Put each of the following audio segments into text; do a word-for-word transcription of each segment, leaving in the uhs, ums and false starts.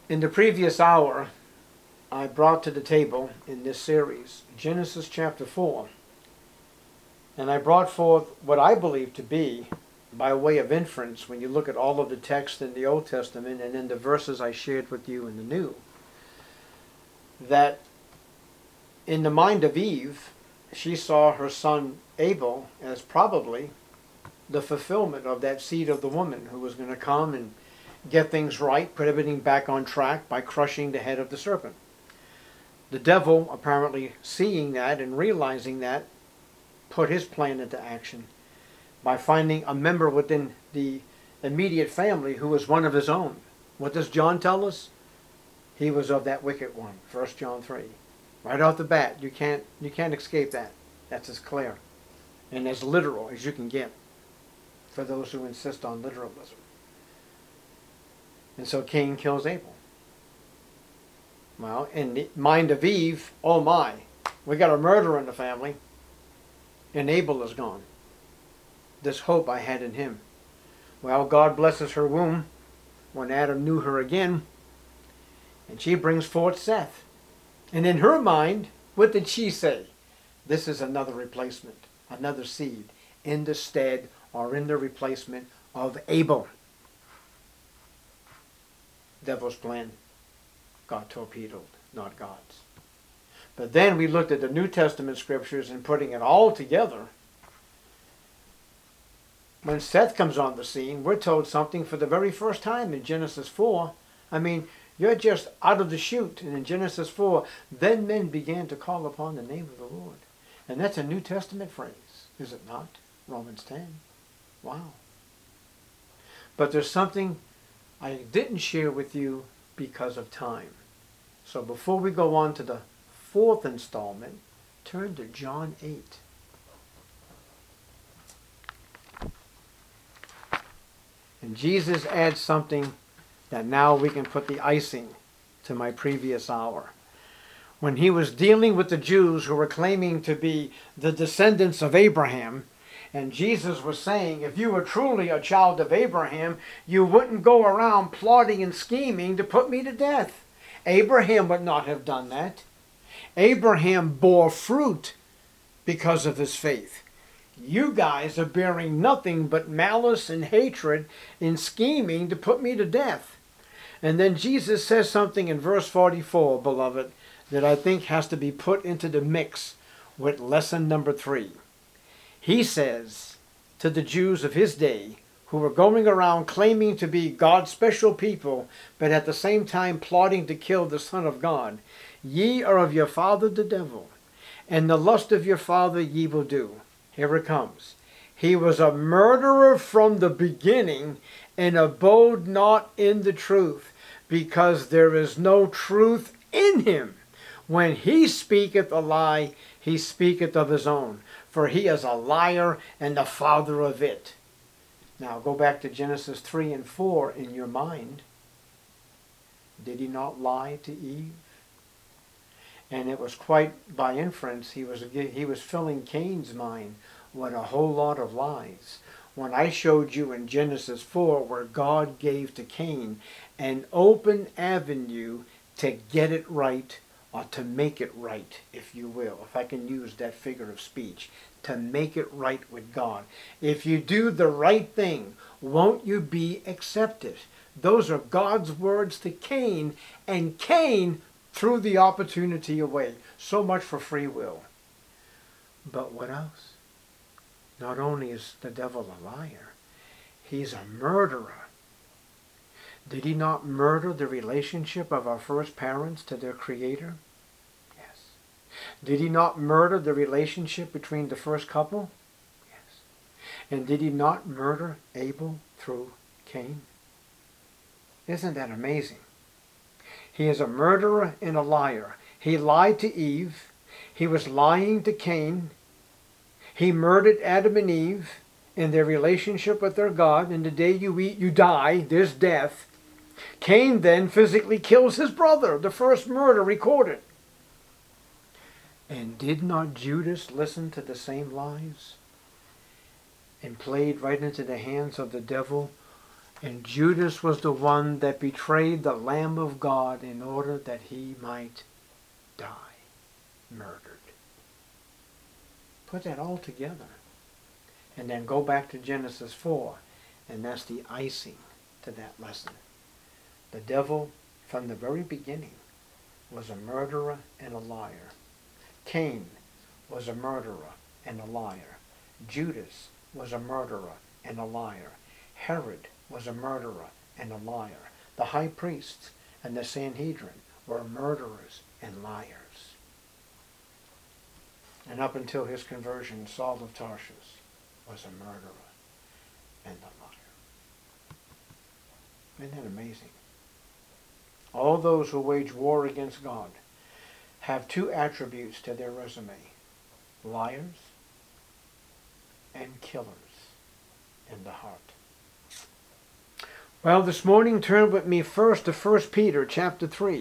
In the previous hour, I brought to the table in this series Genesis chapter four, and I brought forth what I believe to be, by way of inference, when you look at all of the text in the Old Testament and in the verses I shared with you in the New, that in the mind of Eve, she saw her son Abel as probably the fulfillment of that seed of the woman who was going to come and get things right, put everything back on track by crushing the head of the serpent. The devil, apparently seeing that and realizing that, put his plan into action by finding a member within the immediate family who was one of his own. What does John tell us? He was of that wicked one, First John three. Right off the bat, you can't, you can't escape that. That's as clear and as literal as you can get for those who insist on literalism. And so Cain kills Abel. Well, in the mind of Eve, oh my, we got a murderer in the family, and Abel is gone. This hope I had in him. Well, God blesses her womb when Adam knew her again, and she brings forth Seth. And in her mind, what did she say? This is another replacement, another seed, in the stead or in the replacement of Abel. Devil's plan got torpedoed, not God's. But then we looked at the New Testament scriptures and putting it all together. When Seth comes on the scene, we're told something for the very first time in Genesis four. I mean, you're just out of the chute. And in Genesis four, then men began to call upon the name of the Lord. And that's a New Testament phrase, is it not? Romans ten. Wow. But there's something I didn't share with you because of time. So before we go on to the fourth installment, turn to John eight. And Jesus adds something that now we can put the icing to my previous hour. When he was dealing with the Jews who were claiming to be the descendants of Abraham, and Jesus was saying, if you were truly a child of Abraham, you wouldn't go around plotting and scheming to put me to death. Abraham would not have done that. Abraham bore fruit because of his faith. You guys are bearing nothing but malice and hatred in scheming to put me to death. And then Jesus says something in verse forty-four, beloved, that I think has to be put into the mix with lesson number three. He says to the Jews of his day, who were going around claiming to be God's special people, but at the same time plotting to kill the Son of God, ye are of your father the devil, and the lust of your father ye will do. Here it comes. He was a murderer from the beginning, and abode not in the truth, because there is no truth in him. When he speaketh a lie, he speaketh of his own, for he is a liar and the father of it. Now go back to Genesis three and four in your mind. Did he not lie to Eve? And it was quite by inference, he was, he was filling Cain's mind with a whole lot of lies. When I showed you in Genesis four where God gave to Cain an open avenue to get it right, or to make it right, if you will, if I can use that figure of speech, to make it right with God. If you do the right thing, won't you be accepted? Those are God's words to Cain, and Cain threw the opportunity away. So much for free will. But what else? Not only is the devil a liar, he's a murderer. Did he not murder the relationship of our first parents to their Creator? Yes. Did he not murder the relationship between the first couple? Yes. And did he not murder Abel through Cain? Isn't that amazing? He is a murderer and a liar. He lied to Eve. He was lying to Cain. He murdered Adam and Eve in their relationship with their God. And the day you eat, you die. There's death. Cain then physically kills his brother, the first murder recorded. And did not Judas listen to the same lies and played right into the hands of the devil And Judas was the one that betrayed the Lamb of God in order that he might die, murdered. Put that all together. And then go back to Genesis four, and that's the icing to that lesson. The devil, from the very beginning, was a murderer and a liar. Cain was a murderer and a liar. Judas was a murderer and a liar. Herod was a murderer and a liar. The high priests and the Sanhedrin were murderers and liars. And up until his conversion, Saul of Tarsus was a murderer and a liar. Isn't that amazing? All those who wage war against God have two attributes to their resume: liars and killers in the heart. Well, this morning, turn with me first to First Peter chapter three.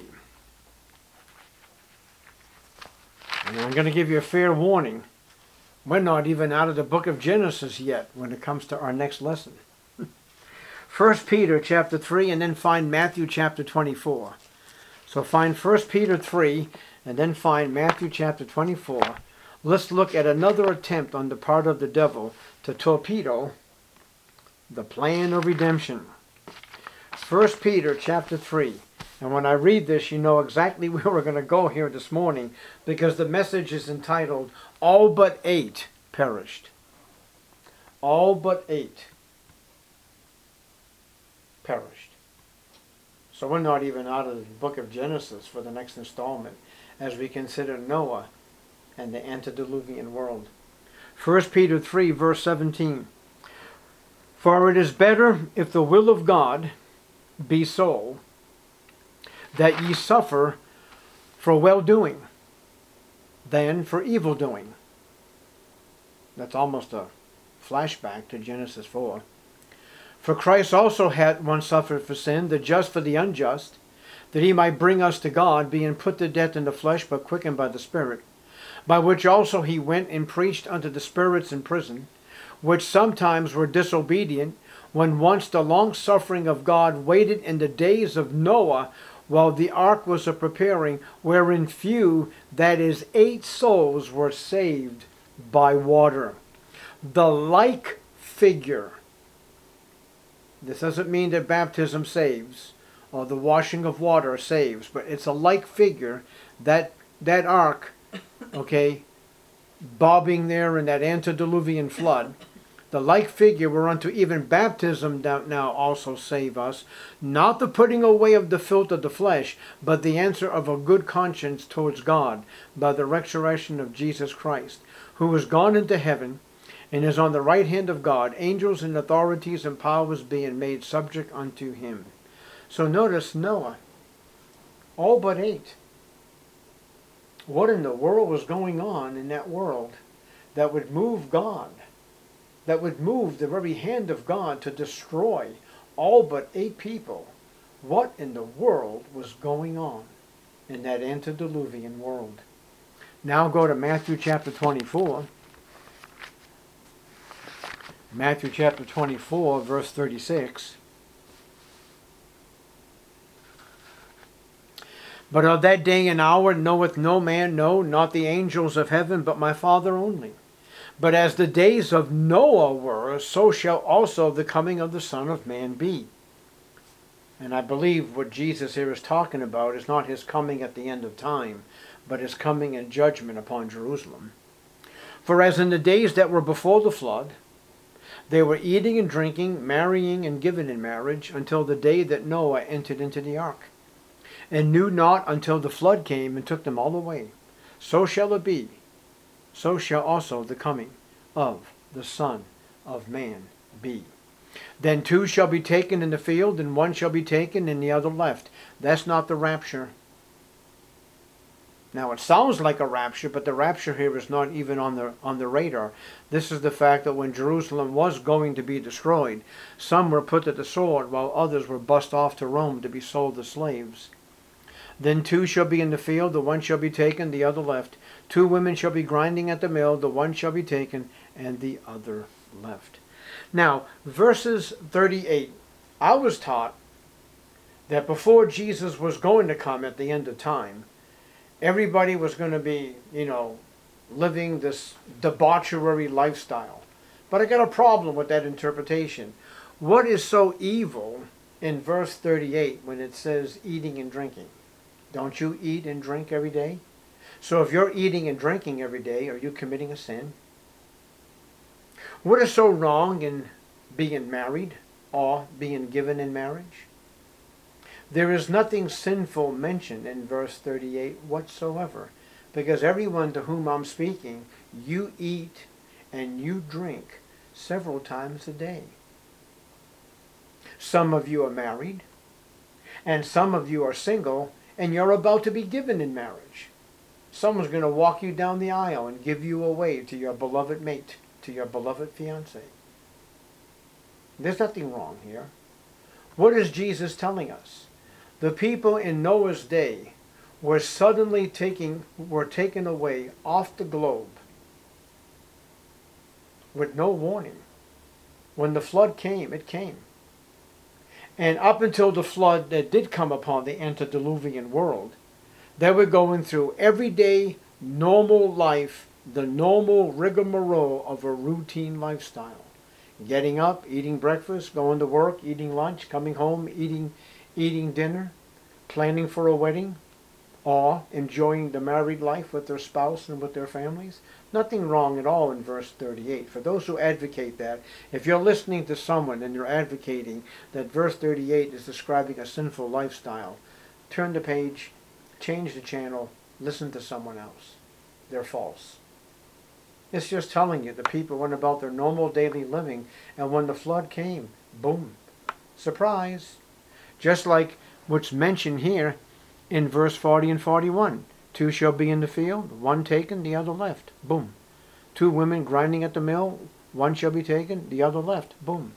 And I'm going to give you a fair warning. We're not even out of the book of Genesis yet when it comes to our next lesson. First Peter chapter three, and then find Matthew chapter twenty-four. So find First Peter three, and then find Matthew chapter twenty-four. Let's look at another attempt on the part of the devil to torpedo the plan of redemption. First Peter chapter three. And when I read this, you know exactly where we're going to go here this morning, because the message is entitled, All But Eight Perished. All but eight perished. So we're not even out of the book of Genesis for the next installment as we consider Noah and the antediluvian world. First Peter three, verse seventeen. For it is better, if the will of God be so, that ye suffer for well-doing than for evil-doing. That's almost a flashback to Genesis four. For Christ also had once suffered for sin, the just for the unjust, that he might bring us to God, being put to death in the flesh, but quickened by the Spirit, by which also he went and preached unto the spirits in prison, which sometimes were disobedient, when once the long-suffering of God waited in the days of Noah, while the ark was a preparing, wherein few, that is, eight souls, were saved by water. The like figure. This doesn't mean that baptism saves, or the washing of water saves, but it's a like figure, that that ark, okay, bobbing there in that antediluvian flood, the like figure whereunto even baptism now also save us, not the putting away of the filth of the flesh, but the answer of a good conscience towards God, by the resurrection of Jesus Christ, who is gone into heaven, and is on the right hand of God, angels and authorities and powers being made subject unto him. So notice Noah, all but eight. What in the world was going on in that world that would move God, that would move the very hand of God to destroy all but eight people? What in the world was going on in that antediluvian world? Now go to Matthew chapter twenty-four. Matthew chapter twenty-four, verse thirty-six. But of that day and hour knoweth no man, no, not the angels of heaven, but my Father only. But as the days of Noah were, so shall also the coming of the Son of Man be. And I believe what Jesus here is talking about is not his coming at the end of time, but his coming in judgment upon Jerusalem. For as in the days that were before the flood, they were eating and drinking, marrying and giving in marriage, until the day that Noah entered into the ark, and knew not until the flood came and took them all away. So shall it be, so shall also the coming of the Son of Man be. Then two shall be taken in the field, and one shall be taken and the other left. That's not the rapture. Now it sounds like a rapture, but the rapture here is not even on the on the radar. This is the fact that when Jerusalem was going to be destroyed, some were put to the sword, while others were bussed off to Rome to be sold as slaves. Then two shall be in the field, the one shall be taken, the other left. Two women shall be grinding at the mill, the one shall be taken, and the other left. Now, verses thirty-eight I was taught that before Jesus was going to come at the end of time, everybody was going to be, you know, living this debauchery lifestyle. But I got a problem with that interpretation. What is so evil in verse thirty-eight when it says eating and drinking? Don't you eat and drink every day? So if you're eating and drinking every day, are you committing a sin? What is so wrong in being married or being given in marriage? There is nothing sinful mentioned in verse thirty-eight whatsoever, because everyone to whom I'm speaking, you eat and you drink several times a day. Some of you are married, and some of you are single, and you're about to be given in marriage. Someone's going to walk you down the aisle and give you away to your beloved mate, to your beloved fiancé. There's nothing wrong here. What is Jesus telling us? The people in Noah's day were suddenly taking, were taken away off the globe with no warning. When the flood came, it came. And up until the flood that did come upon the antediluvian world, they were going through everyday, normal life, the normal rigmarole of a routine lifestyle. Getting up, eating breakfast, going to work, eating lunch, coming home, eating, eating dinner, planning for a wedding, or enjoying the married life with their spouse and with their families. Nothing wrong at all in verse thirty-eight. For those who advocate that, if you're listening to someone and you're advocating that verse thirty-eight is describing a sinful lifestyle, turn the page, change the channel, listen to someone else. They're false. It's just telling you the people went about their normal daily living, and when the flood came, boom, surprise. Just like what's mentioned here in verse forty and forty-one. Two shall be in the field, one taken, the other left. Boom. Two women grinding at the mill, one shall be taken, the other left. Boom.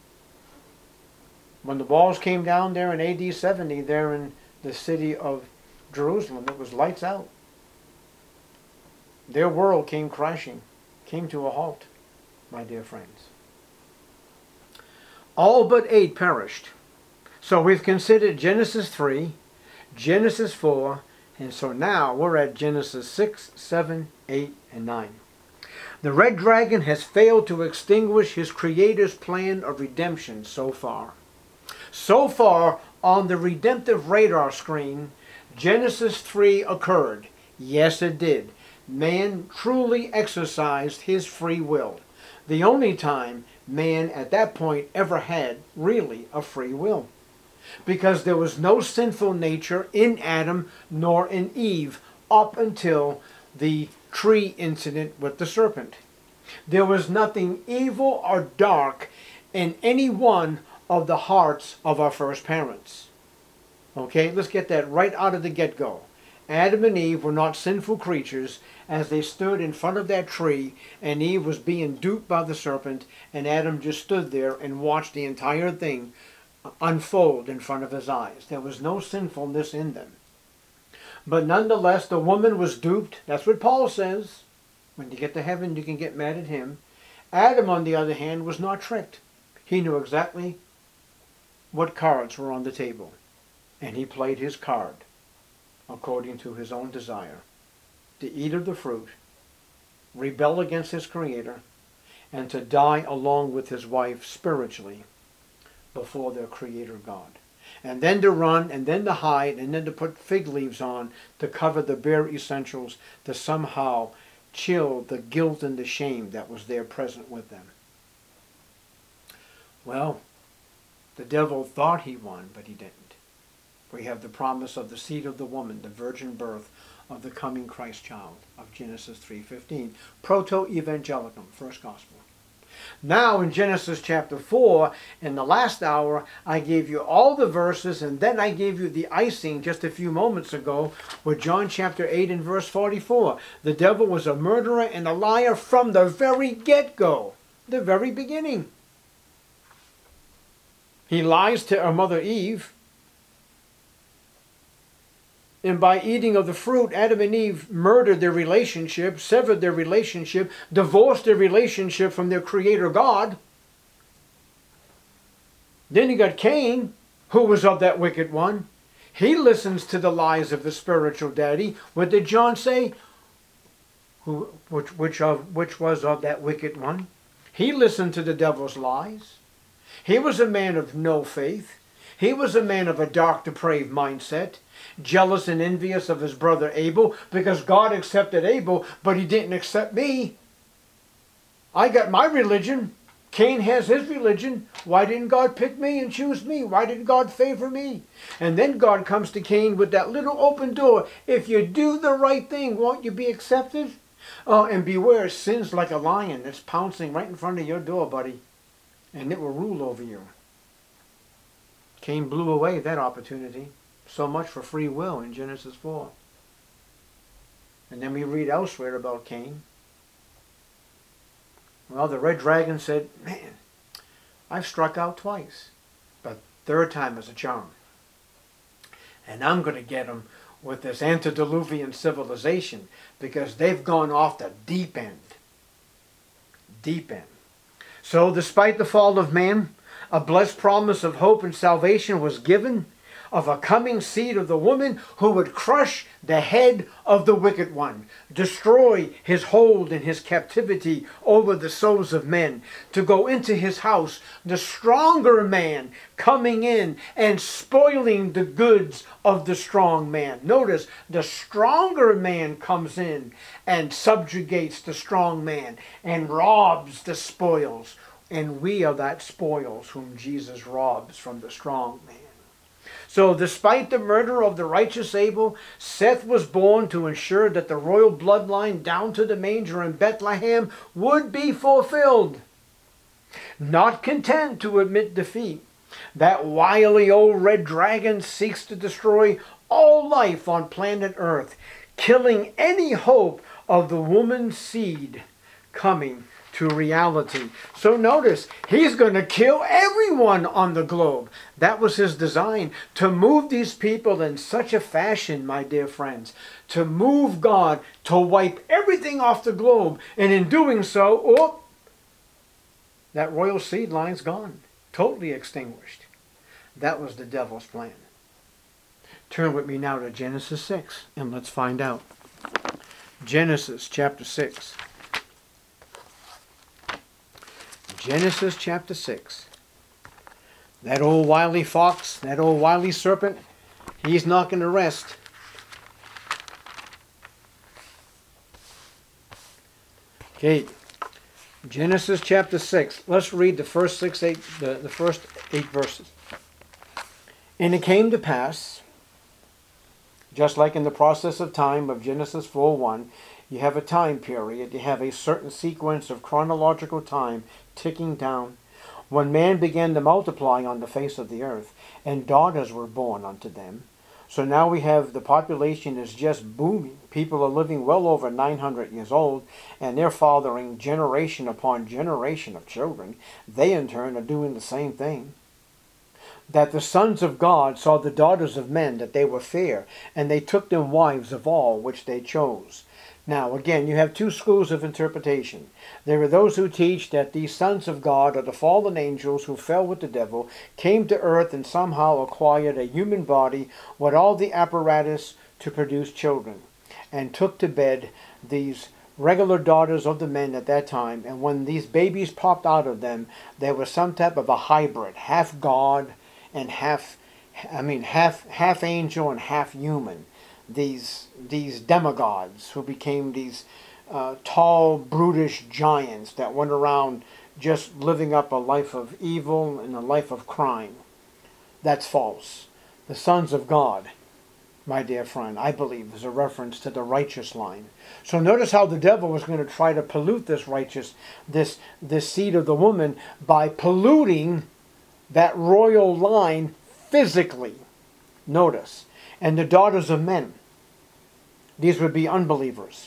When the walls came down there in A D seventy, there in the city of Jerusalem, it was lights out. Their world came crashing, came to a halt, my dear friends. All but eight perished. So we've considered Genesis three, Genesis four, and so now we're at Genesis six, seven, eight, and nine. The red dragon has failed to extinguish his creator's plan of redemption so far. So far, on the redemptive radar screen, Genesis three occurred. Yes, it did. Man truly exercised his free will. The only time man at that point ever had really a free will. Because there was no sinful nature in Adam nor in Eve up until the tree incident with the serpent. There was nothing evil or dark in any one of the hearts of our first parents. Okay, let's get that right out of the get-go. Adam and Eve were not sinful creatures as they stood in front of that tree, and Eve was being duped by the serpent, and Adam just stood there and watched the entire thing unfold in front of his eyes. There was no sinfulness in them. But nonetheless, the woman was duped. That's what Paul says. When you get to heaven, you can get mad at him. Adam, on the other hand, was not tricked. He knew exactly what cards were on the table, and he played his card according to his own desire, to eat of the fruit, rebel against his Creator, and to die along with his wife spiritually before their Creator God. And then to run, and then to hide, and then to put fig leaves on to cover the bare essentials to somehow chill the guilt and the shame that was there present with them. Well, the devil thought he won, but he didn't. We have the promise of the seed of the woman, the virgin birth of the coming Christ child of Genesis three fifteen. Proto-evangelicum, first gospel. Now in Genesis chapter four, in the last hour, I gave you all the verses, and then I gave you the icing just a few moments ago with John chapter eight and verse forty-four. The devil was a murderer and a liar from the very get-go, the very beginning. He lies to our mother Eve. And by eating of the fruit, Adam and Eve murdered their relationship, severed their relationship, divorced their relationship from their Creator God. Then you got Cain, who was of that wicked one. He listens to the lies of the spiritual daddy. What did John say? Who, which, which, of, which was of that wicked one. He listened to the devil's lies. He was a man of no faith. He was a man of a dark, depraved mindset, jealous and envious of his brother Abel, because God accepted Abel, but he didn't accept me. I got my religion. Cain has his religion. Why didn't God pick me and choose me? Why didn't God favor me? And then God comes to Cain with that little open door. If you do the right thing, won't you be accepted? Oh, and beware, sin's like a lion that's pouncing right in front of your door, buddy. And it will rule over you. Cain blew away that opportunity. So much for free will in Genesis four. And then we read elsewhere about Cain. Well, the red dragon said, man, I've struck out twice, but third time is a charm. And I'm going to get them with this antediluvian civilization because they've gone off the deep end. Deep end. So despite the fall of man, a blessed promise of hope and salvation was given of a coming seed of the woman who would crush the head of the wicked one, destroy his hold and his captivity over the souls of men, to go into his house, the stronger man coming in and spoiling the goods of the strong man. Notice, the stronger man comes in and subjugates the strong man and robs the spoils. And we are that spoils whom Jesus robs from the strong man. So despite the murder of the righteous Abel, Seth was born to ensure that the royal bloodline down to the manger in Bethlehem would be fulfilled. Not content to admit defeat, that wily old red dragon seeks to destroy all life on planet Earth, killing any hope of the woman's seed coming to reality. So notice, he's going to kill everyone on the globe. That was his design, to move these people in such a fashion, my dear friends, to move God, to wipe everything off the globe. And in doing so, oh, that royal seed line's gone, totally extinguished. That was the devil's plan. Turn with me now to Genesis six, and let's find out. Genesis chapter six. Genesis chapter six. That old wily fox, that old wily serpent, he's not going to rest. Okay, Genesis chapter six. Let's read the first six, eight, the, the first eight verses. And it came to pass, just like in the process of time of Genesis four one, you have a time period, you have a certain sequence of chronological time ticking down, when man began to multiply on the face of the earth, and daughters were born unto them. So now we have the population is just booming. People are living well over nine hundred years old, and they're fathering generation upon generation of children. They in turn are doing the same thing. That the sons of God saw the daughters of men, that they were fair, and they took them wives of all which they chose. Now, again, you have two schools of interpretation. There are those who teach that these sons of God are the fallen angels who fell with the devil, came to earth and somehow acquired a human body with all the apparatus to produce children, and took to bed these regular daughters of the men at that time. And when these babies popped out of them, there was some type of a hybrid, half God and half, I mean, half half angel and half human. These these demigods who became these uh, tall, brutish giants that went around just living up a life of evil and a life of crime. That's false. The sons of God, my dear friend, I believe is a reference to the righteous line. So notice how the devil was going to try to pollute this righteous, this, this seed of the woman by polluting that royal line physically. Notice. And the daughters of men. These would be unbelievers.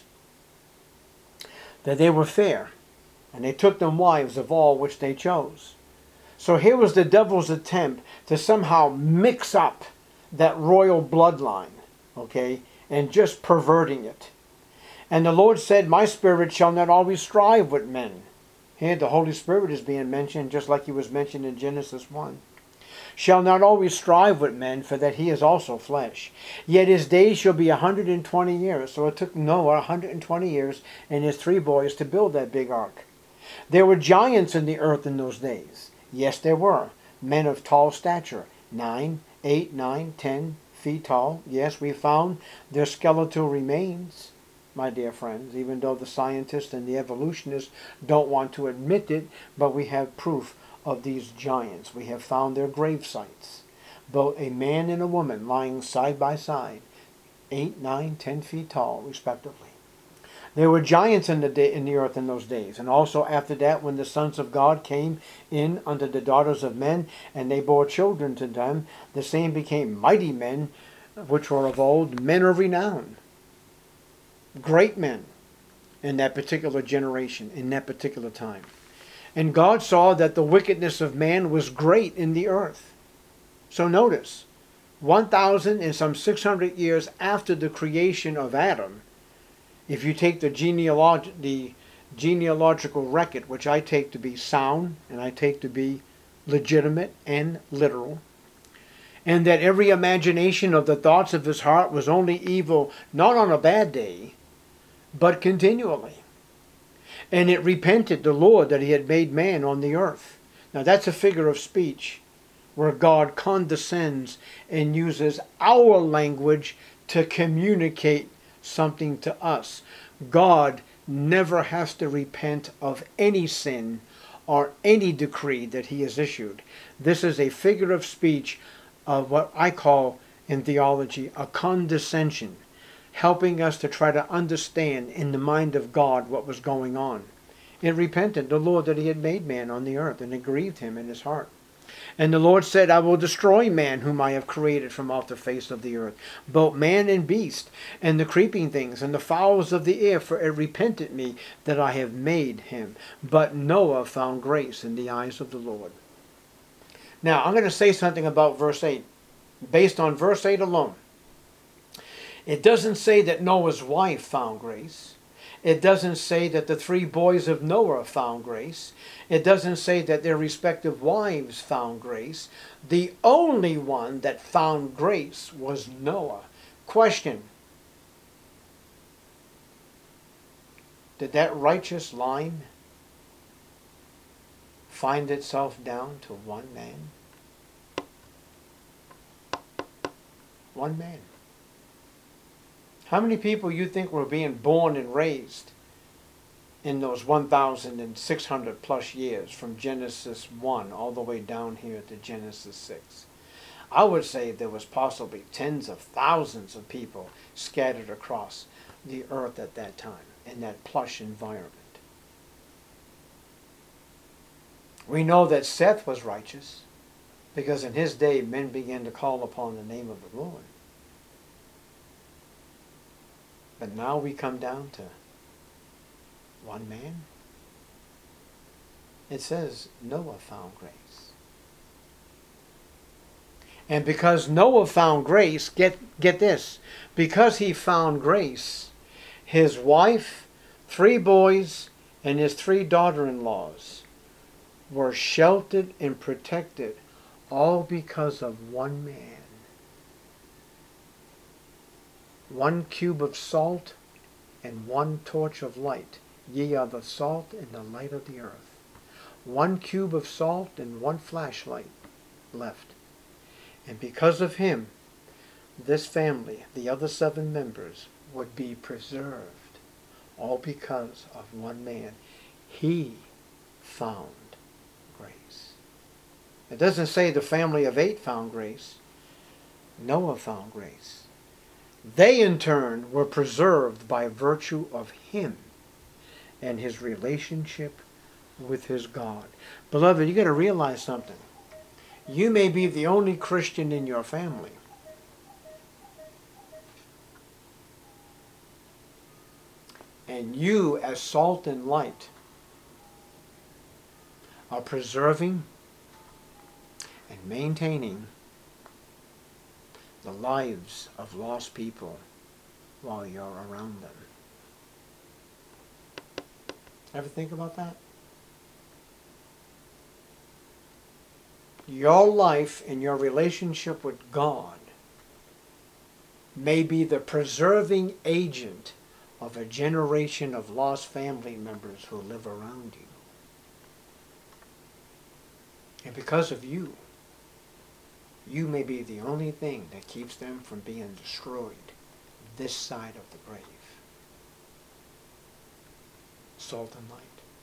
That they were fair, and they took them wives of all which they chose. So here was the devil's attempt to somehow mix up that royal bloodline, okay, and just perverting it. And the Lord said, my spirit shall not always strive with men. Here the Holy Spirit is being mentioned just like he was mentioned in Genesis one. shall not always strive with men, for that he is also flesh. Yet his days shall be a hundred and twenty years. So it took Noah a hundred and twenty years and his three boys to build that big ark. There were giants in the earth in those days. Yes, there were. Men of tall stature, nine, eight, nine, ten feet tall. Yes, we found their skeletal remains, my dear friends, even though the scientists and the evolutionists don't want to admit it, but we have proof of these giants. We have found their grave sites. Both a man and a woman lying side by side, eight, nine, ten feet tall, respectively. There were giants in the day, in the earth in those days, and also after that, when the sons of God came in unto the daughters of men, and they bore children to them, the same became mighty men, which were of old, men of renown, great men in that particular generation, in that particular time. And God saw that the wickedness of man was great in the earth. So notice, one thousand and some six hundred years after the creation of Adam, if you take the, genealog the genealogical record, which I take to be sound, and I take to be legitimate and literal, and that every imagination of the thoughts of his heart was only evil, not on a bad day, but continually. And it repented the Lord that he had made man on the earth. Now that's a figure of speech where God condescends and uses our language to communicate something to us. God never has to repent of any sin or any decree that he has issued. This is a figure of speech of what I call in theology a condescension, helping us to try to understand in the mind of God what was going on. It repented the Lord that he had made man on the earth, and it grieved him in his heart. And the Lord said, I will destroy man whom I have created from off the face of the earth, both man and beast, and the creeping things, and the fowls of the air, for it repented me that I have made him. But Noah found grace in the eyes of the Lord. Now, I'm going to say something about verse eight, based on verse eight alone. It doesn't say that Noah's wife found grace. It doesn't say that the three boys of Noah found grace. It doesn't say that their respective wives found grace. The only one that found grace was Noah. Question: did that righteous line find itself down to one man? One man. How many people you think were being born and raised in those one thousand six hundred plus years from Genesis one all the way down here to Genesis six? I would say there was possibly tens of thousands of people scattered across the earth at that time in that plush environment. We know that Seth was righteous because in his day men began to call upon the name of the Lord. But now we come down to one man. It says Noah found grace. And because Noah found grace, get, get this, because he found grace, his wife, three boys, and his three daughter-in-laws were sheltered and protected, all because of one man. One cube of salt and one torch of light. Ye are the salt and the light of the earth. One cube of salt and one flashlight left. And because of him, this family, the other seven members, would be preserved. All because of one man. He found grace. It doesn't say the family of eight found grace. Noah found grace. They in turn were preserved by virtue of him and his relationship with his God. Beloved, you got to realize something. You may be the only Christian in your family. And you, as salt and light, are preserving and maintaining the lives of lost people while you're around them. Ever think about that? Your life and your relationship with God may be the preserving agent of a generation of lost family members who live around you. And because of you, you may be the only thing that keeps them from being destroyed this side of the grave. Salt and light.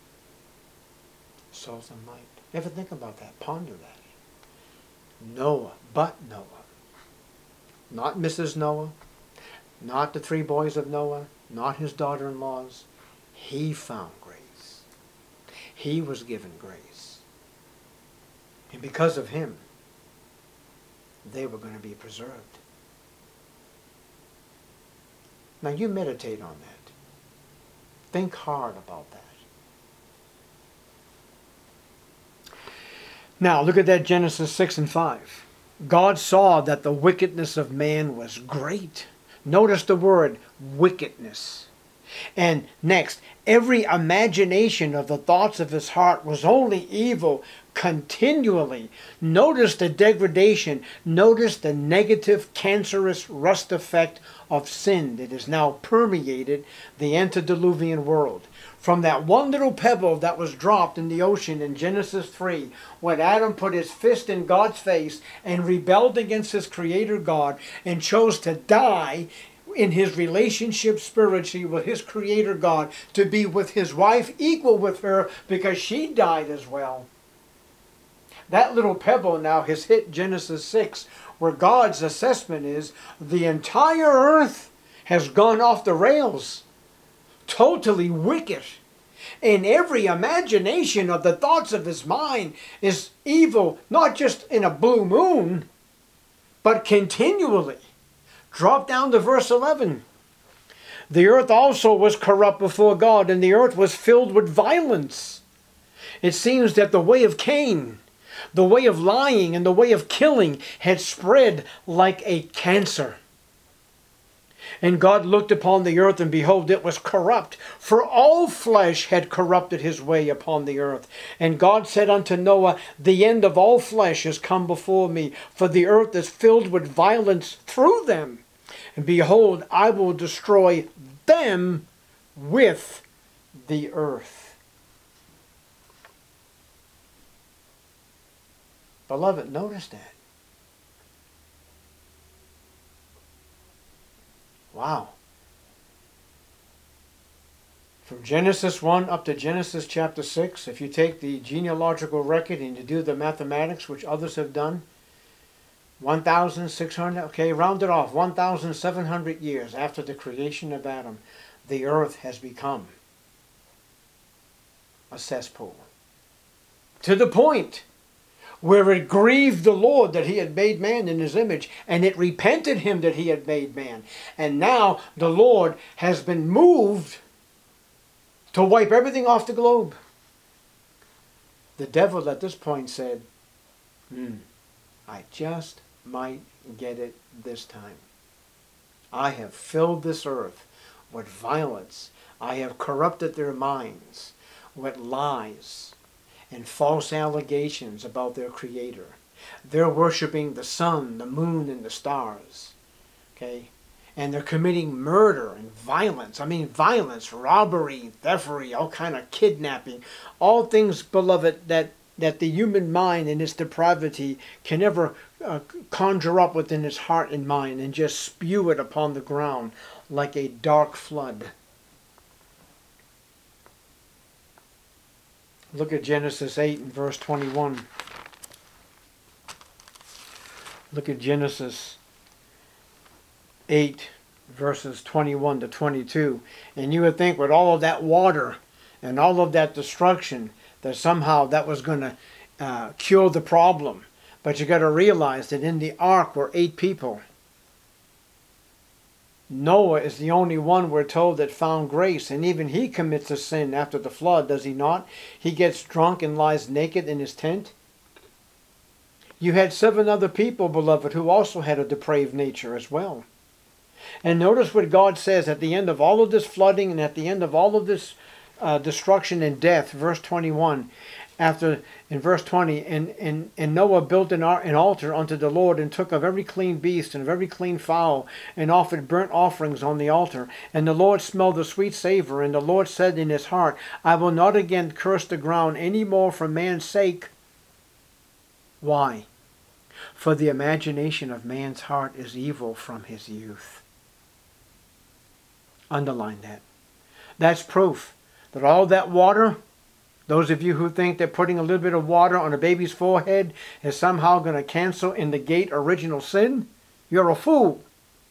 Salt and light. Ever think about that? Ponder that. Noah, but Noah. Not Missus Noah, not the three boys of Noah, not his daughter-in-laws. He found grace. He was given grace. And because of him, they were going to be preserved. Now you meditate on that. Think hard about that. Now look at that Genesis six and five. God saw that the wickedness of man was great. Notice the word wickedness. And next, every imagination of the thoughts of his heart was only evil continually. Notice the degradation. Notice the negative, cancerous rust effect of sin that has now permeated the antediluvian world. From that one little pebble that was dropped in the ocean in Genesis three, when Adam put his fist in God's face and rebelled against his creator God and chose to die in his relationship spiritually with his creator God, to be with his wife, equal with her, because she died as well. That little pebble now has hit Genesis six, where God's assessment is the entire earth has gone off the rails. Totally wicked. And every imagination of the thoughts of his mind is evil, not just in a blue moon, but continually. Drop down to verse eleven. The earth also was corrupt before God, and the earth was filled with violence. It seems that the way of Cain, the way of lying and the way of killing had spread like a cancer. And God looked upon the earth, and behold, it was corrupt, for all flesh had corrupted his way upon the earth. And God said unto Noah, the end of all flesh is come before me, for the earth is filled with violence through them. And behold, I will destroy them with the earth. Beloved, notice that. Wow. From Genesis one up to Genesis chapter six, if you take the genealogical record and you do the mathematics, which others have done, one thousand six hundred, okay, round it off, one thousand seven hundred years after the creation of Adam, the earth has become a cesspool. To the point where it grieved the Lord that he had made man in his image, and it repented him that he had made man. And now the Lord has been moved to wipe everything off the globe. The devil at this point said, hmm, I just might get it this time. I have filled this earth with violence. I have corrupted their minds with lies and false allegations about their creator. They're worshiping the sun, the moon, and the stars. Okay? And they're committing murder and violence. I mean, violence, robbery, theftery, all kind of kidnapping. All things, beloved, that, that the human mind in its depravity can never uh, conjure up within its heart and mind and just spew it upon the ground like a dark flood. Look at Genesis eight and verse twenty-one. Look at Genesis eight, verses twenty-one to twenty-two. And you would think with all of that water and all of that destruction that somehow that was going to uh, cure the problem. But you got to realize that in the ark were eight people. Noah is the only one, we're told, that found grace. And even he commits a sin after the flood, does he not? He gets drunk and lies naked in his tent. You had seven other people, beloved, who also had a depraved nature as well. And notice what God says at the end of all of this flooding and at the end of all of this uh, destruction and death, verse twenty-one. after, in verse twenty, and, and, and Noah built an, an altar unto the Lord, and took of every clean beast and of every clean fowl, and offered burnt offerings on the altar. And the Lord smelled the sweet savor, and the Lord said in his heart, I will not again curse the ground any more for man's sake. Why? For the imagination of man's heart is evil from his youth. Underline that. That's proof that all that water, those of you who think that putting a little bit of water on a baby's forehead is somehow going to cancel and negate original sin, you're a fool.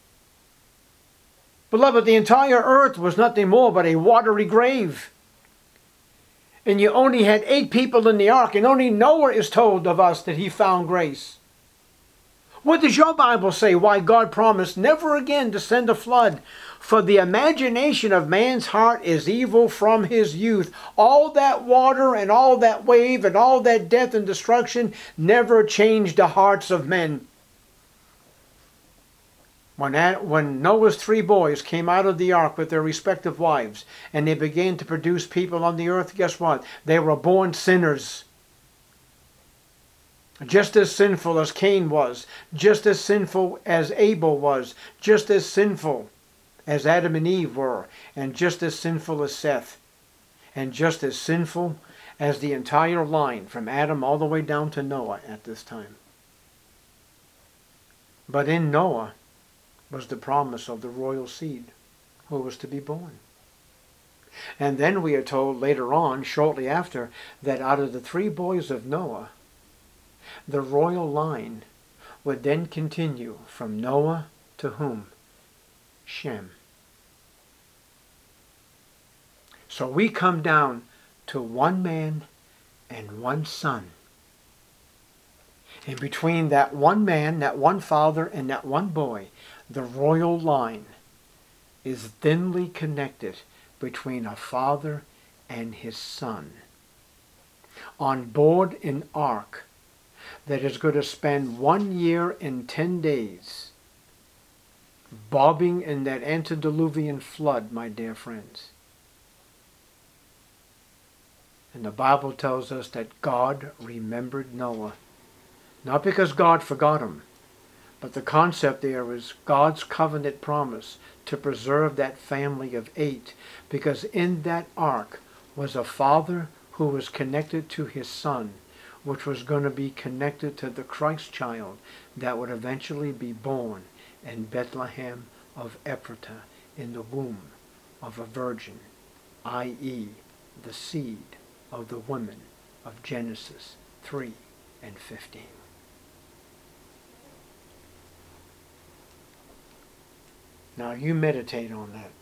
Beloved, the entire earth was nothing more but a watery grave. And you only had eight people in the ark, and only Noah is told of us that he found grace. What does your Bible say why God promised never again to send a flood? For the imagination of man's heart is evil from his youth. All that water and all that wave and all that death and destruction never changed the hearts of men. When, when Noah's three boys came out of the ark with their respective wives, and they began to produce people on the earth, guess what? They were born sinners. Just as sinful as Cain was, just as sinful as Abel was, just as sinful as Adam and Eve were, and just as sinful as Seth, and just as sinful as the entire line from Adam all the way down to Noah at this time. But in Noah was the promise of the royal seed who was to be born. And then we are told later on, shortly after, that out of the three boys of Noah, the royal line would then continue from Noah to whom? Shem. So we come down to one man and one son. And between that one man, that one father, and that one boy, the royal line is thinly connected between a father and his son. On board an ark that is going to spend one year and ten days bobbing in that antediluvian flood, my dear friends. And the Bible tells us that God remembered Noah. Not because God forgot him, but the concept there is God's covenant promise to preserve that family of eight, because in that ark was a father who was connected to his son, which was going to be connected to the Christ child that would eventually be born in Bethlehem of Ephratah in the womb of a virgin, that is the seed of the women of Genesis three and fifteen. Now you meditate on that.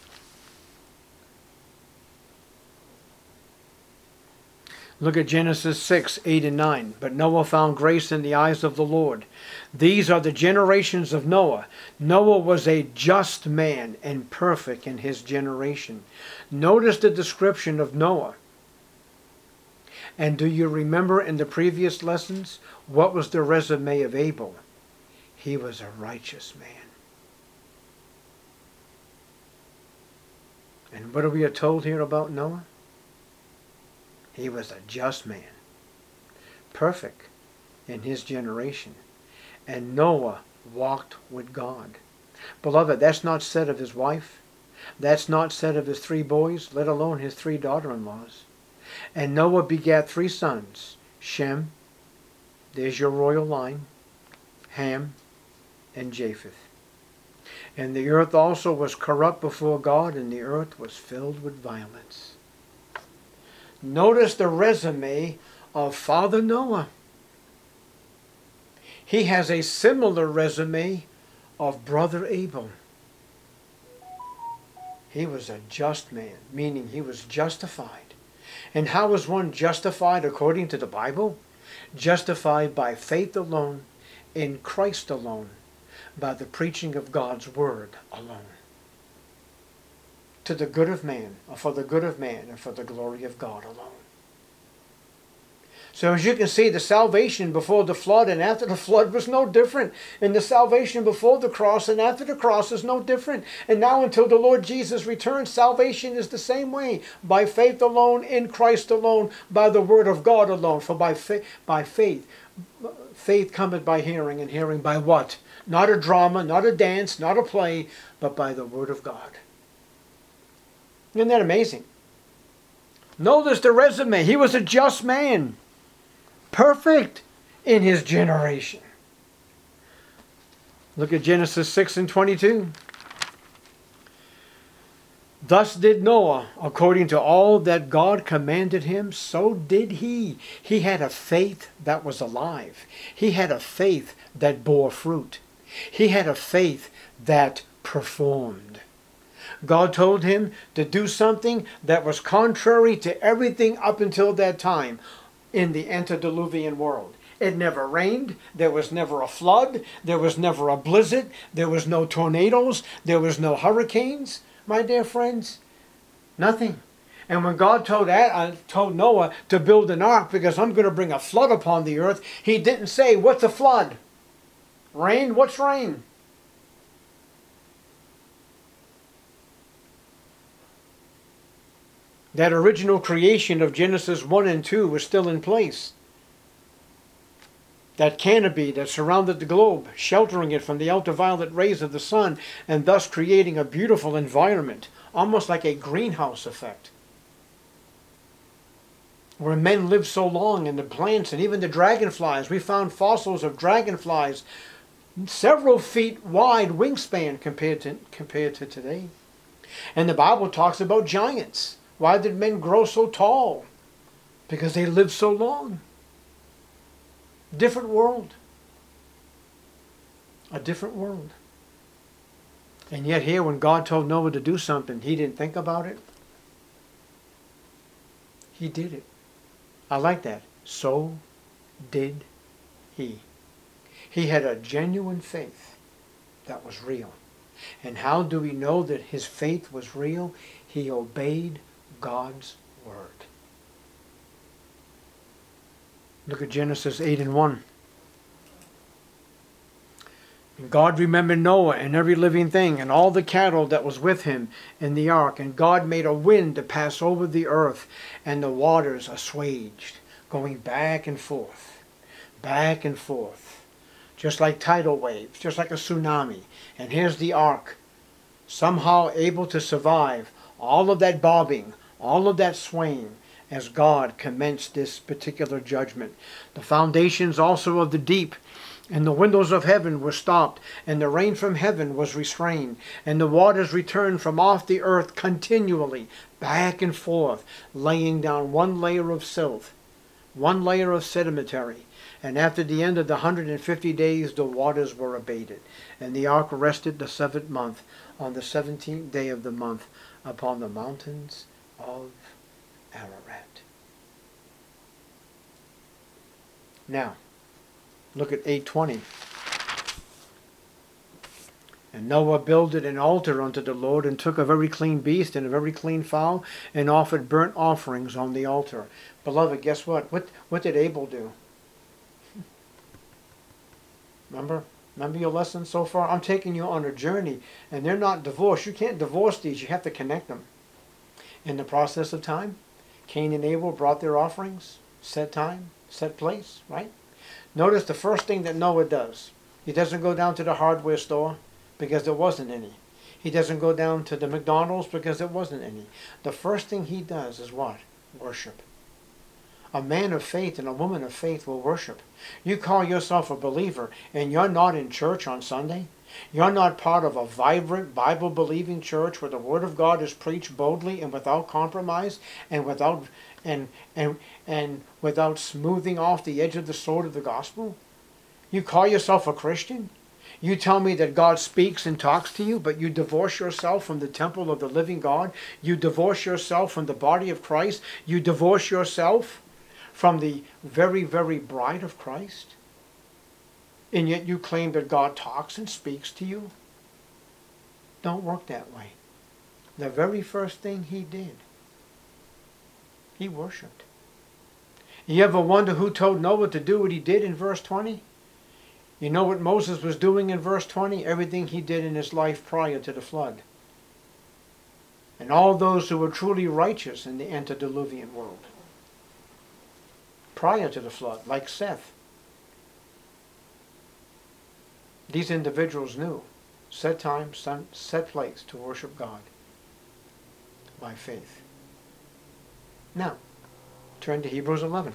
Look at Genesis six, eight and nine. But Noah found grace in the eyes of the Lord. These are the generations of Noah. Noah was a just man and perfect in his generation. Notice the description of Noah. And do you remember in the previous lessons, what was the resume of Abel? He was a righteous man. And what are we told here about Noah? He was a just man, perfect in his generation. And Noah walked with God. Beloved, that's not said of his wife. That's not said of his three boys, let alone his three daughter-in-laws. And Noah begat three sons, Shem, there's your royal line, Ham, and Japheth. And the earth also was corrupt before God, and the earth was filled with violence. Notice the resume of Father Noah. He has a similar resume of Brother Abel. He was a just man, meaning he was justified. And how is one justified according to the Bible? Justified by faith alone, in Christ alone, by the preaching of God's word alone. To the good of man, or for the good of man, and for the glory of God alone. So as you can see, the salvation before the flood and after the flood was no different. And the salvation before the cross and after the cross is no different. And now until the Lord Jesus returns, salvation is the same way. By faith alone, in Christ alone, by the word of God alone. For by, fa- by faith, faith cometh by hearing, and hearing by what? Not a drama, not a dance, not a play, but by the word of God. Isn't that amazing? Notice the resume. He was a just man. Perfect in his generation. Look at Genesis six and twenty-two. Thus did Noah, according to all that God commanded him, so did he. He had a faith that was alive. He had a faith that bore fruit. He had a faith that performed. God told him to do something that was contrary to everything up until that time in the antediluvian world. It never rained. There was never a flood. There was never a blizzard. There was no tornadoes. There was no hurricanes. My dear friends, nothing. And when God told, uh, told Noah to build an ark because I'm going to bring a flood upon the earth, he didn't say, what's a flood? Rain? What's rain? That original creation of Genesis one and two was still in place. That canopy that surrounded the globe, sheltering it from the ultraviolet rays of the sun, and thus creating a beautiful environment, almost like a greenhouse effect. Where men lived so long, and the plants, and even the dragonflies. We found fossils of dragonflies several feet wide wingspan compared to, compared to today. And the Bible talks about giants. Why did men grow so tall? Because they lived so long. Different world. A different world. And yet here when God told Noah to do something, he didn't think about it. He did it. I like that. So did he. He had a genuine faith that was real. And how do we know that his faith was real? He obeyed God's word. Look at Genesis eight and one. And God remembered Noah and every living thing and all the cattle that was with him in the ark. And God made a wind to pass over the earth, and the waters assuaged, going back and forth, back and forth, just like tidal waves, just like a tsunami. And here's the ark, somehow able to survive all of that bobbing, all of that swaying, as God commenced this particular judgment. The foundations also of the deep and the windows of heaven were stopped, and the rain from heaven was restrained, and the waters returned from off the earth continually, back and forth, laying down one layer of silt, one layer of sedimentary. And after the end of the hundred and fifty days, the waters were abated. And the ark rested the seventh month, on the seventeenth day of the month, upon the mountains of Ararat. Now, look at eight twenty. And Noah builded an altar unto the Lord, and took a very clean beast and a very clean fowl, and offered burnt offerings on the altar. Beloved, guess what? What, what did Abel do? Remember? Remember your lesson so far? I'm taking you on a journey, and they're not divorced. You can't divorce these. You have to connect them. In the process of time, Cain and Abel brought their offerings, set time, set place, right? Notice the first thing that Noah does. He doesn't go down to the hardware store because there wasn't any. He doesn't go down to the McDonald's because there wasn't any. The first thing he does is what? Worship. A man of faith and a woman of faith will worship. You call yourself a believer and you're not in church on Sunday? You're not part of a vibrant, Bible-believing church where the Word of God is preached boldly and without compromise and without and and and without smoothing off the edge of the sword of the gospel? You call yourself a Christian? You tell me that God speaks and talks to you, but you divorce yourself from the temple of the living God. You divorce yourself from the body of Christ. You divorce yourself from the very, very bride of Christ. And yet you claim that God talks and speaks to you. Don't work that way. The very first thing he did, he worshipped. You ever wonder who told Noah to do what he did in verse twenty? You know what Moses was doing in verse twenty? Everything he did in his life prior to the flood. And all those who were truly righteous in the antediluvian world, prior to the flood, like Seth. These individuals knew set time, set place to worship God by faith. Now, turn to Hebrews eleven.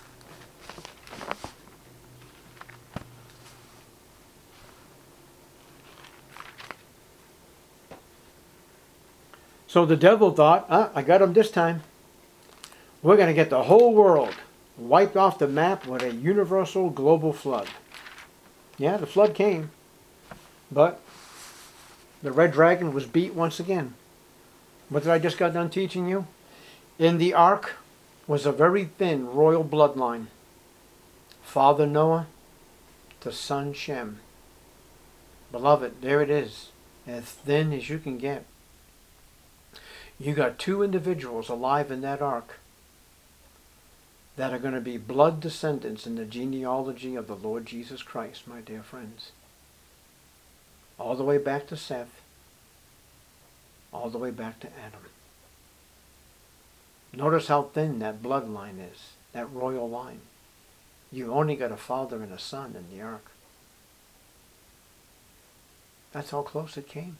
So the devil thought, ah, I got him this time. We're going to get the whole world wiped off the map with a universal global flood. Yeah, the flood came, but the red dragon was beat once again. What did I just got done teaching you? In the ark was a very thin royal bloodline. Father Noah to son Shem. Beloved, there it is, as thin as you can get. You got two individuals alive in that ark that are going to be blood descendants in the genealogy of the Lord Jesus Christ, my dear friends. All the way back to Seth, all the way back to Adam. Notice how thin that bloodline is, that royal line. You only got a father and a son in the ark. That's how close it came.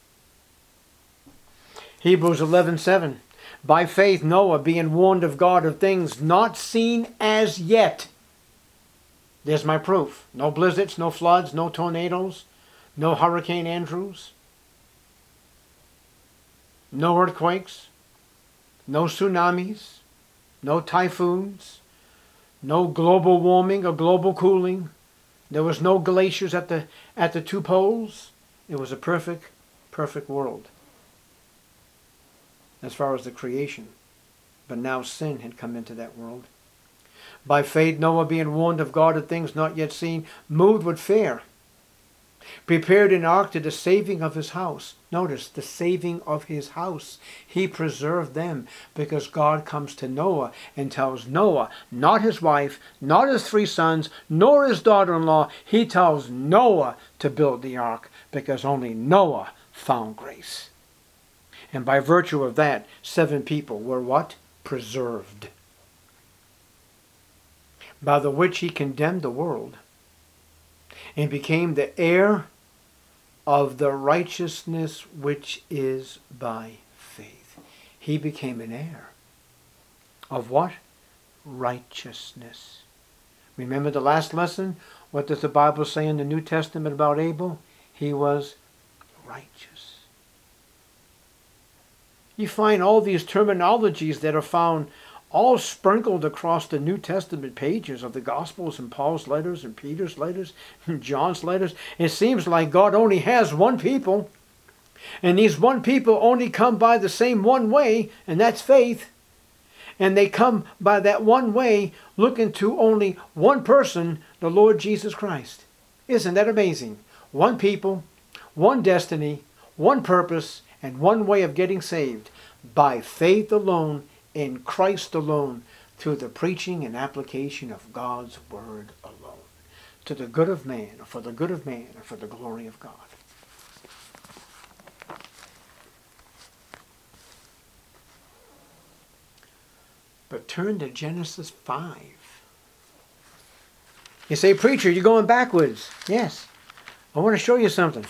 Hebrews eleven seven. By faith Noah, being warned of God of things not seen as yet. There's my proof. No blizzards, no floods, no tornadoes, no Hurricane Andrews, no earthquakes, no tsunamis, no typhoons, no global warming or global cooling. There was no glaciers at the at the two poles. It was a perfect, perfect world as far as the creation. But now sin had come into that world. By faith Noah, being warned of God of things not yet seen, moved with fear, prepared an ark to the saving of his house. Notice, the saving of his house. He preserved them because God comes to Noah and tells Noah, not his wife, not his three sons, nor his daughter-in-law. He tells Noah to build the ark because only Noah found grace. And by virtue of that, seven people were what? Preserved. By the which he condemned the world and became the heir of the righteousness which is by faith. He became an heir of what? Righteousness. Remember the last lesson? What does the Bible say in the New Testament about Abel? He was righteous. You find all these terminologies that are found all sprinkled across the New Testament pages of the Gospels and Paul's letters and Peter's letters and John's letters. It seems like God only has one people. And these one people only come by the same one way, and that's faith. And they come by that one way looking to only one person, the Lord Jesus Christ. Isn't that amazing? One people, one destiny, one purpose, and one way of getting saved. By faith alone, in Christ alone, through the preaching and application of God's word alone, to the good of man, or for the good of man, or for the glory of God. But turn to Genesis five. You say, preacher, you're going backwards. Yes. I want to show you something.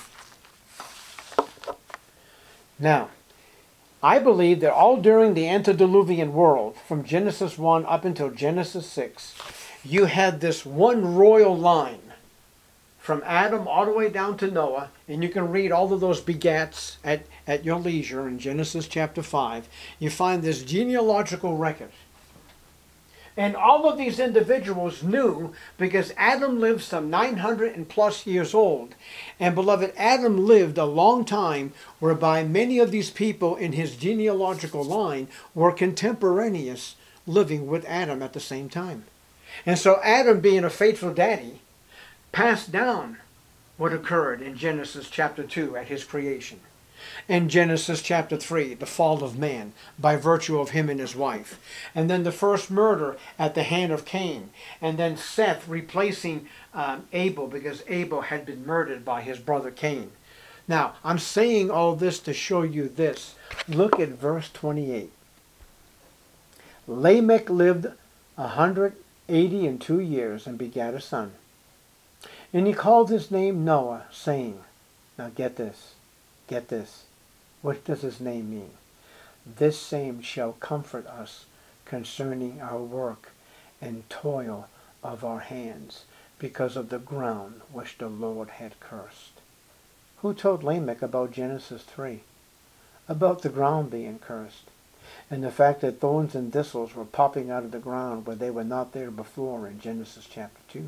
Now, I believe that all during the antediluvian world, from Genesis one up until Genesis six, you had this one royal line from Adam all the way down to Noah, and you can read all of those begats at, at your leisure in Genesis chapter five. You find this genealogical record. And all of these individuals knew, because Adam lived some nine hundred and plus years old. And beloved, Adam lived a long time whereby many of these people in his genealogical line were contemporaneous, living with Adam at the same time. And so Adam, being a faithful daddy, passed down what occurred in Genesis chapter two at his creation. in Genesis chapter three, the fall of man, by virtue of him and his wife. And then the first murder at the hand of Cain. And then Seth replacing um, Abel, because Abel had been murdered by his brother Cain. Now, I'm saying all this to show you this. Look at verse twenty-eight. Lamech lived a hundred eighty and two years and begat a son. And he called his name Noah, saying, now get this, get this. What does his name mean? This same shall comfort us concerning our work and toil of our hands, because of the ground which the Lord had cursed. Who told Lamech about Genesis three? About the ground being cursed, and the fact that thorns and thistles were popping out of the ground where they were not there before in Genesis chapter two.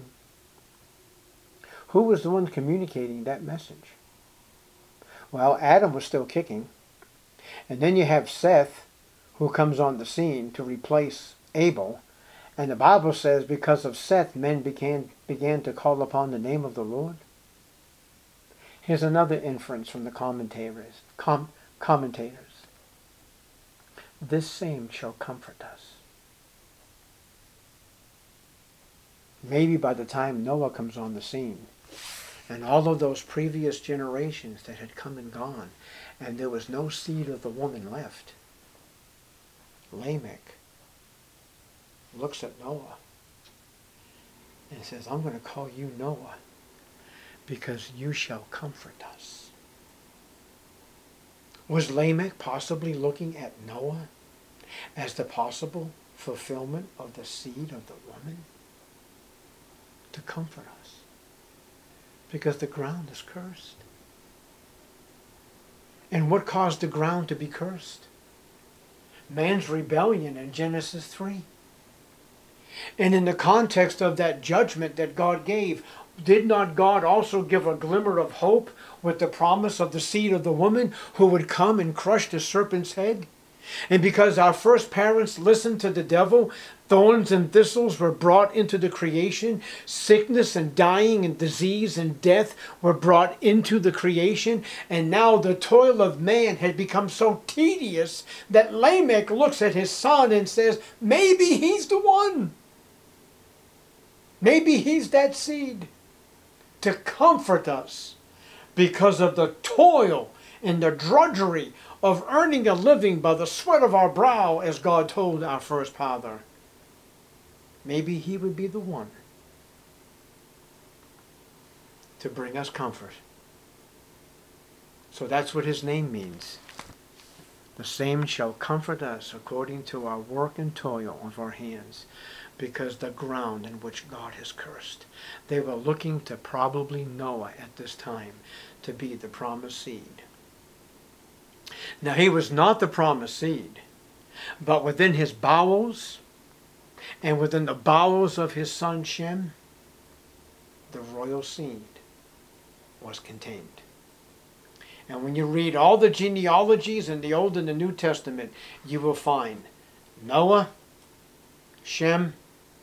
Who was the one communicating that message? Well, Adam was still kicking. And then you have Seth, who comes on the scene to replace Abel. And the Bible says because of Seth, men began, began to call upon the name of the Lord. Here's another inference from the commentators. Com- commentators. This same shall comfort us. Maybe by the time Noah comes on the scene, and all of those previous generations that had come and gone, and there was no seed of the woman left, Lamech looks at Noah and says, I'm going to call you Noah because you shall comfort us. Was Lamech possibly looking at Noah as the possible fulfillment of the seed of the woman to comfort us? Because the ground is cursed. And what caused the ground to be cursed? Man's rebellion in Genesis three. And in the context of that judgment that God gave, did not God also give a glimmer of hope with the promise of the seed of the woman who would come and crush the serpent's head? And because our first parents listened to the devil, thorns and thistles were brought into the creation. Sickness and dying and disease and death were brought into the creation. And now the toil of man had become so tedious that Lamech looks at his son and says, maybe he's the one. Maybe he's that seed to comfort us because of the toil and the drudgery of earning a living by the sweat of our brow, as God told our first father. Maybe he would be the one to bring us comfort. So that's what his name means. The same shall comfort us according to our work and toil of our hands, because the ground in which God has cursed. They were looking to probably Noah at this time to be the promised seed. Now he was not the promised seed, but within his bowels and within the bowels of his son Shem, the royal seed was contained. And when you read all the genealogies in the Old and the New Testament, you will find Noah, Shem,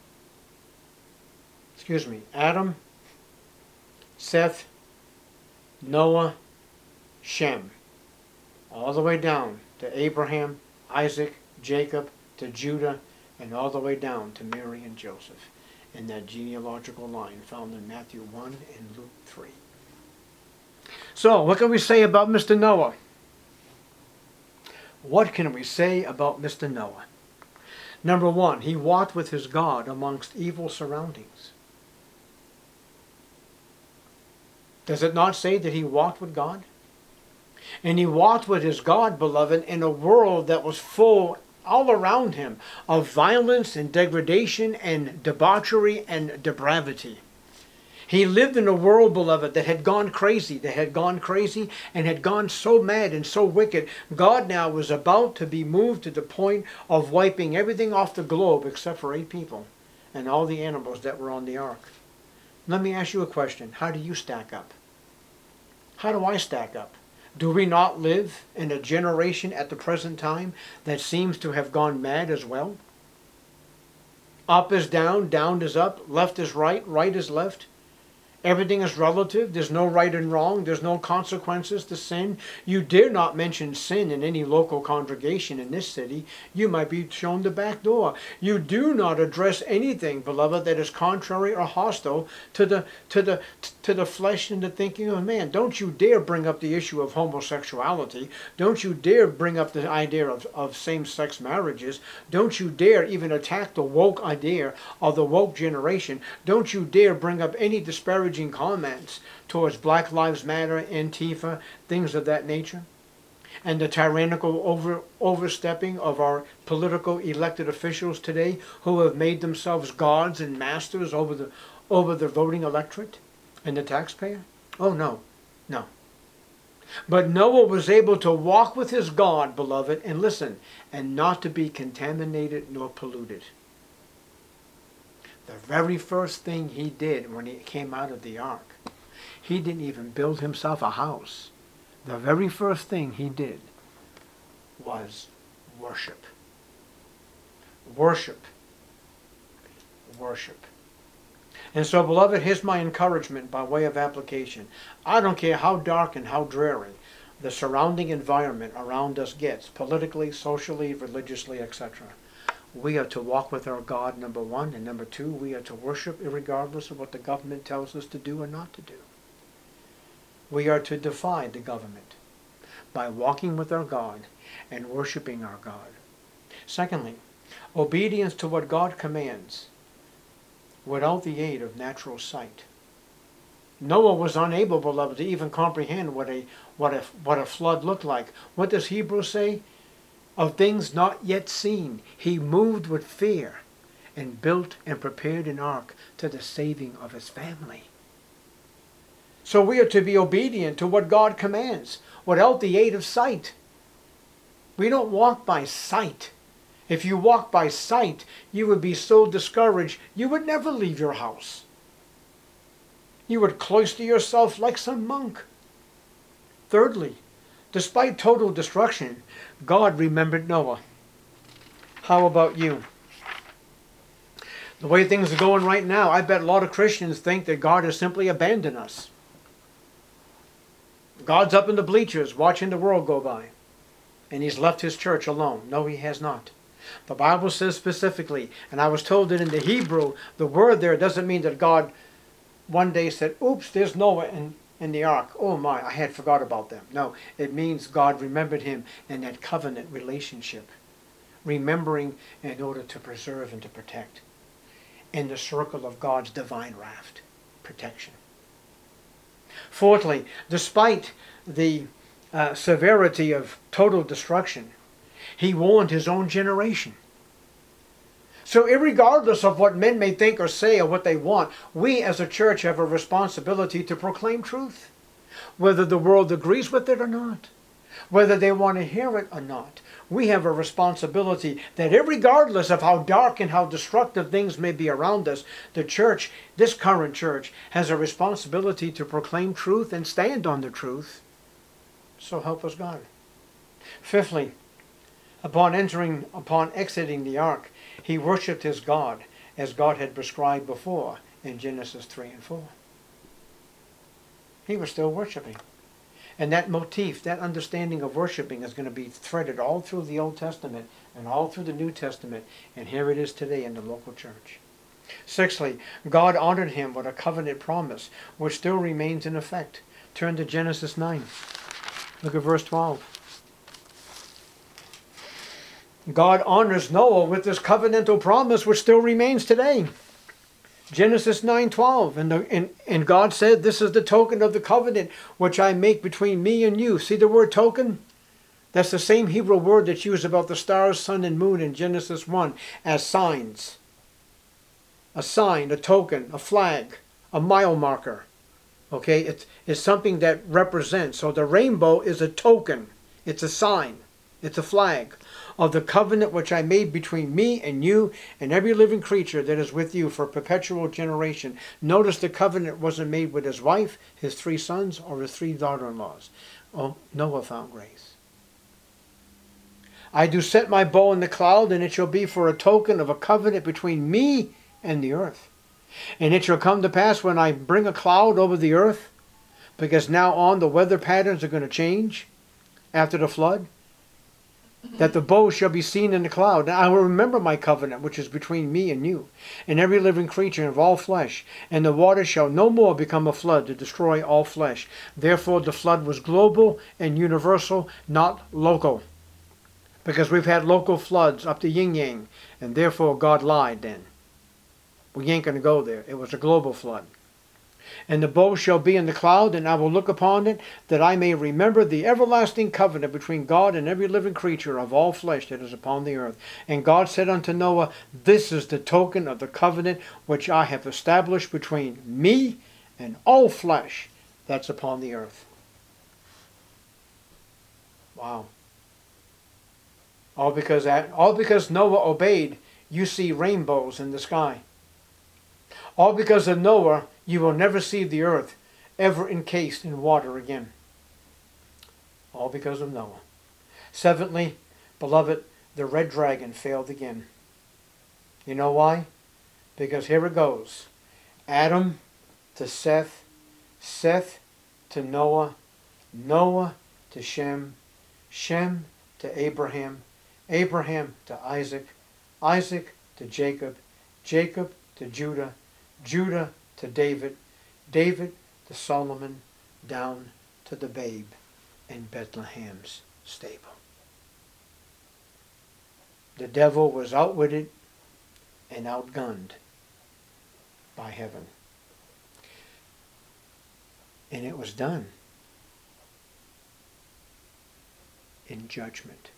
excuse me, Adam, Seth, Noah, Shem, all the way down to Abraham, Isaac, Jacob, to Judah, and all the way down to Mary and Joseph in that genealogical line found in Matthew one and Luke three. So, what can we say about Mister Noah? What can we say about Mister Noah? Number one, he walked with his God amongst evil surroundings. Does it not say that he walked with God? And he walked with his God, beloved, in a world that was full all around him of violence and degradation and debauchery and depravity. He lived in a world, beloved, that had gone crazy, that had gone crazy and had gone so mad and so wicked. God now was about to be moved to the point of wiping everything off the globe except for eight people and all the animals that were on the ark. Let me ask you a question. How do you stack up? How do I stack up? Do we not live in a generation at the present time that seems to have gone mad as well? Up is down, down is up, left is right, right is left. Everything is relative. There's no right and wrong. There's no consequences to sin. You dare not mention sin in any local congregation in this city. You might be shown the back door. You do not address anything, beloved, that is contrary or hostile to the to the to the flesh and the thinking of man. Don't you dare bring up the issue of homosexuality. Don't you dare bring up the idea of, of same-sex marriages. Don't you dare even attack the woke idea of the woke generation. Don't you dare bring up any disparaging comments towards Black Lives Matter, Antifa, things of that nature, and the tyrannical over overstepping of our political elected officials today, who have made themselves gods and masters over the over the voting electorate and the taxpayer. Oh no, no. But Noah was able to walk with his God, beloved, and listen, and not to be contaminated nor polluted. The very first thing he did when he came out of the ark, he didn't even build himself a house. The very first thing he did was worship. Worship. Worship. And so, beloved, here's my encouragement by way of application. I don't care how dark and how dreary the surrounding environment around us gets, politically, socially, religiously, et cetera. We are to walk with our God, number one, and number two, we are to worship regardless of what the government tells us to do or not to do. We are to defy the government by walking with our God and worshiping our God. Secondly, obedience to what God commands without the aid of natural sight. Noah was unable, beloved, to even comprehend what a, what a, what a flood looked like. What does Hebrews say? Of things not yet seen, he moved with fear and built and prepared an ark to the saving of his family. So we are to be obedient to what God commands without the aid of sight. We don't walk by sight. If you walk by sight, you would be so discouraged you would never leave your house. You would cloister yourself like some monk. Thirdly, despite total destruction, God remembered Noah. How about you? The way things are going right now, I bet a lot of Christians think that God has simply abandoned us. God's up in the bleachers watching the world go by, and he's left his church alone. No, he has not. The Bible says specifically, and I was told that in the Hebrew, the word there doesn't mean that God one day said, oops, there's Noah in in the ark. Oh my, I had forgot about them. No, it means God remembered him in that covenant relationship. Remembering in order to preserve and to protect. In the circle of God's divine raft. Protection. Fourthly, despite the uh, severity of total destruction, he warned his own generation. So irregardless of what men may think or say or what they want, we as a church have a responsibility to proclaim truth. Whether the world agrees with it or not. Whether they want to hear it or not. We have a responsibility that irregardless of how dark and how destructive things may be around us, the church, this current church, has a responsibility to proclaim truth and stand on the truth. So help us God. Fifthly, upon entering, upon exiting the ark, he worshipped his God as God had prescribed before in Genesis three and four. He was still worshiping. And that motif, that understanding of worshiping is going to be threaded all through the Old Testament and all through the New Testament. And here it is today in the local church. Sixthly, God honored him with a covenant promise which still remains in effect. Turn to Genesis nine. Look at verse twelve. God honors Noah with this covenantal promise which still remains today. Genesis nine twelve, and, the, and, and God said, this is the token of the covenant which I make between me and you. See the word token? That's the same Hebrew word that's used about the stars, sun, and moon in Genesis one as signs. A sign, a token, a flag, a mile marker. Okay, it's, it's something that represents. So the rainbow is a token. It's a sign. It's a flag of the covenant which I made between me and you and every living creature that is with you for perpetual generation. Notice the covenant wasn't made with his wife, his three sons, or his three daughter-in-laws. Oh, Noah found grace. I do set my bow in the cloud, and it shall be for a token of a covenant between me and the earth. And it shall come to pass when I bring a cloud over the earth, because now on the weather patterns are going to change after the flood, that the bow shall be seen in the cloud. And I will remember my covenant, which is between me and you, and every living creature of all flesh. And the water shall no more become a flood to destroy all flesh. Therefore the flood was global and universal, not local. Because we've had local floods up to Yin Yang, and therefore God lied then. We ain't going to go there. It was a global flood. And the bow shall be in the cloud, and I will look upon it, that I may remember the everlasting covenant between God and every living creature of all flesh that is upon the earth. And God said unto Noah, this is the token of the covenant which I have established between me and all flesh that's upon the earth. Wow. All because, all because Noah obeyed, you see rainbows in the sky. All because of Noah, you will never see the earth ever encased in water again. All because of Noah. Seventhly, beloved, the red dragon failed again. You know why? Because here it goes. Adam to Seth, Seth to Noah, Noah to Shem, Shem to Abraham, Abraham to Isaac, Isaac to Jacob, Jacob to Judah, Judah to David, David to Solomon, down to the babe in Bethlehem's stable. The devil was outwitted and outgunned by heaven. And it was done in judgment.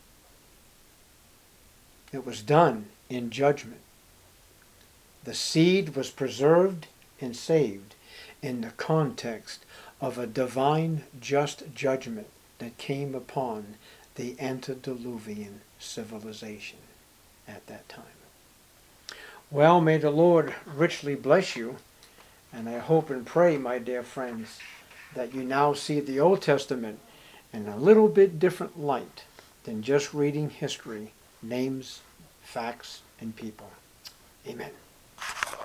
It was done in judgment. The seed was preserved and saved in the context of a divine just judgment that came upon the antediluvian civilization at that time. Well, may the Lord richly bless you, and I hope and pray, my dear friends, that you now see the Old Testament in a little bit different light than just reading history, names, facts, and people. Amen.